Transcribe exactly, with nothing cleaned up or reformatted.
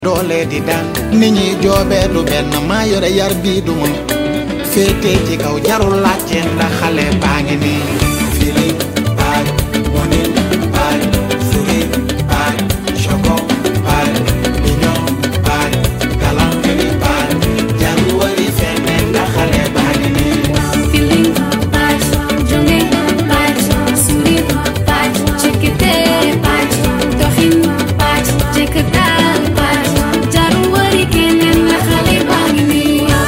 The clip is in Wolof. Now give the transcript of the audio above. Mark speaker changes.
Speaker 1: doole di daan nit ñi joobee du benn maa yore yar bii du ma féete ci kaw jarul laajte ndax xale baa ngi nii